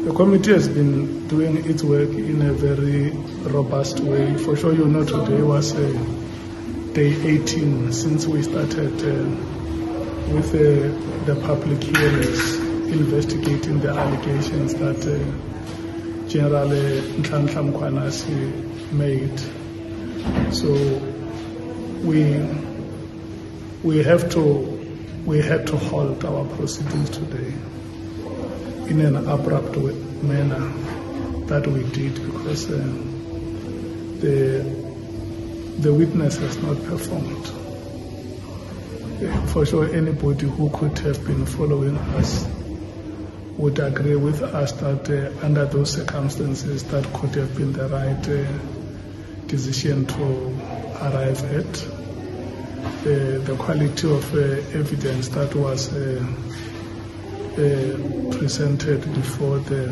The committee has been doing its work in a very robust way. For sure, you know, today was day 18 since we started with the public hearings investigating the allegations that General Nhlanhla Mkhwanazi made. So we had to halt our proceedings today in an abrupt manner that we did because the witness has not performed. For sure, anybody who could have been following us would agree with us that under those circumstances that could have been the right decision to arrive at. The quality of evidence that was presented before the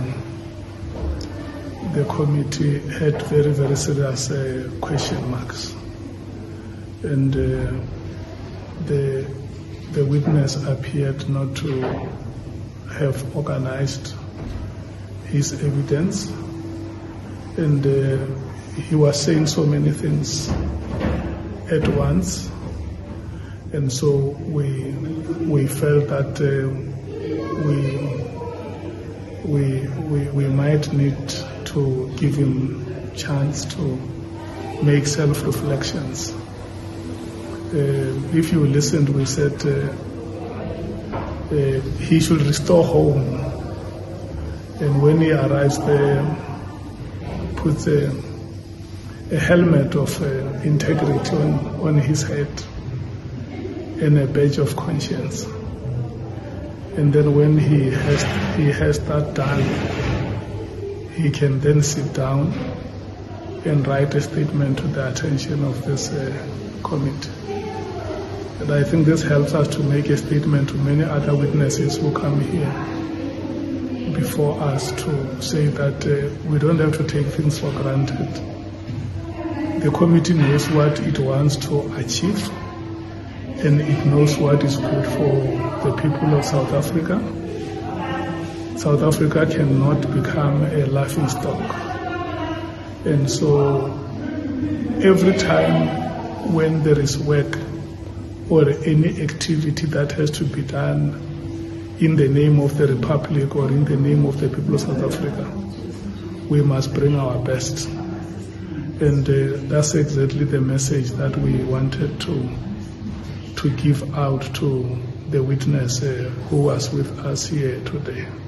committee had very, very serious question marks. And the witness appeared not to have organized his evidence, and he was saying so many things at once, and so we felt that we might need to give him chance to make self-reflections. If you listened, we said he should restore home, and when he arrives there, put a helmet of integrity on his head and a badge of conscience. And then when he has that done, he can then sit down and write a statement to the attention of this committee. And I think this helps us to make a statement to many other witnesses who come here before us to say that we don't have to take things for granted. The committee knows what it wants to achieve, and it knows what is good for the people of South Africa. South Africa cannot become a laughingstock. And so every time when there is work or any activity that has to be done in the name of the Republic or in the name of the people of South Africa, we must bring our best. And that's exactly the message that we wanted to give out to the witness who was with us here today.